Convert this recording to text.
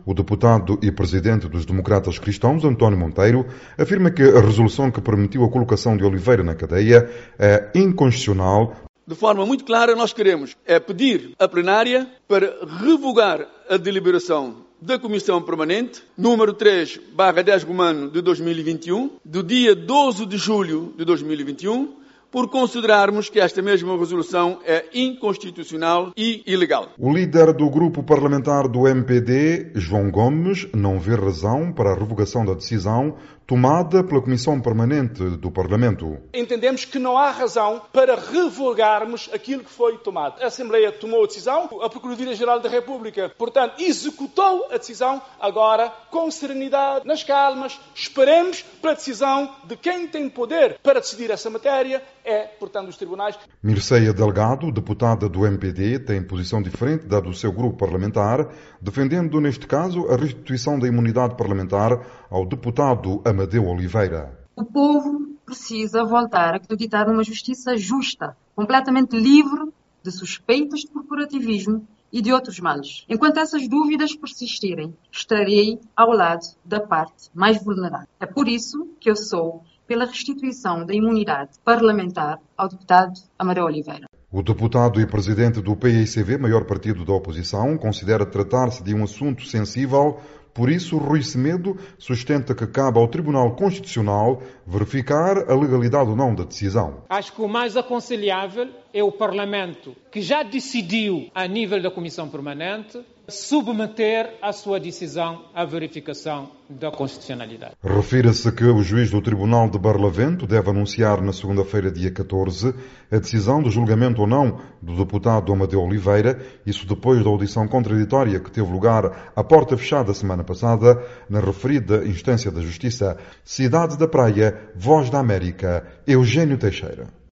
O deputado e presidente dos Democratas Cristãos, António Monteiro, afirma que a resolução que permitiu a colocação de Oliveira na cadeia é inconstitucional. De forma muito clara, nós queremos pedir à plenária para revogar a deliberação da Comissão Permanente, número 3/10 Romano de 2021, do dia 12 de julho de 2021, por considerarmos que esta mesma resolução é inconstitucional e ilegal. O líder do grupo parlamentar do MPD, João Gomes, não vê razão para a revogação da decisão tomada pela Comissão Permanente do Parlamento. Entendemos que não há razão para revogarmos aquilo que foi tomado. A Assembleia tomou a decisão, a Procuradoria-Geral da República, portanto, executou a decisão. Agora, com serenidade, nas calmas, esperemos pela decisão de quem tem poder para decidir essa matéria, portanto, os tribunais. Mirceia Delgado, deputada do MPD, tem posição diferente da do seu grupo parlamentar, defendendo, neste caso, a restituição da imunidade parlamentar ao deputado Amadeu Oliveira. O povo precisa voltar a acreditar numa justiça justa, completamente livre de suspeitas de corporativismo e de outros males. Enquanto essas dúvidas persistirem, estarei ao lado da parte mais vulnerável. É por isso que eu sou pela restituição da imunidade parlamentar ao deputado Amadeu Oliveira. O deputado e presidente do PICV, maior partido da oposição, considera tratar-se de um assunto sensível. Por isso, Rui Semedo sustenta que cabe ao Tribunal Constitucional verificar a legalidade ou não da decisão. Acho que o mais aconselhável é o Parlamento, que já decidiu a nível da Comissão Permanente, submeter a sua decisão à verificação da constitucionalidade. Refira-se que o juiz do Tribunal de Barlavento deve anunciar na segunda-feira, dia 14, a decisão do julgamento ou não do deputado Amadeu Oliveira, isso depois da audição contraditória que teve lugar à porta fechada semana passada na referida instância da Justiça. Cidade da Praia, Voz da América, Eugênio Teixeira.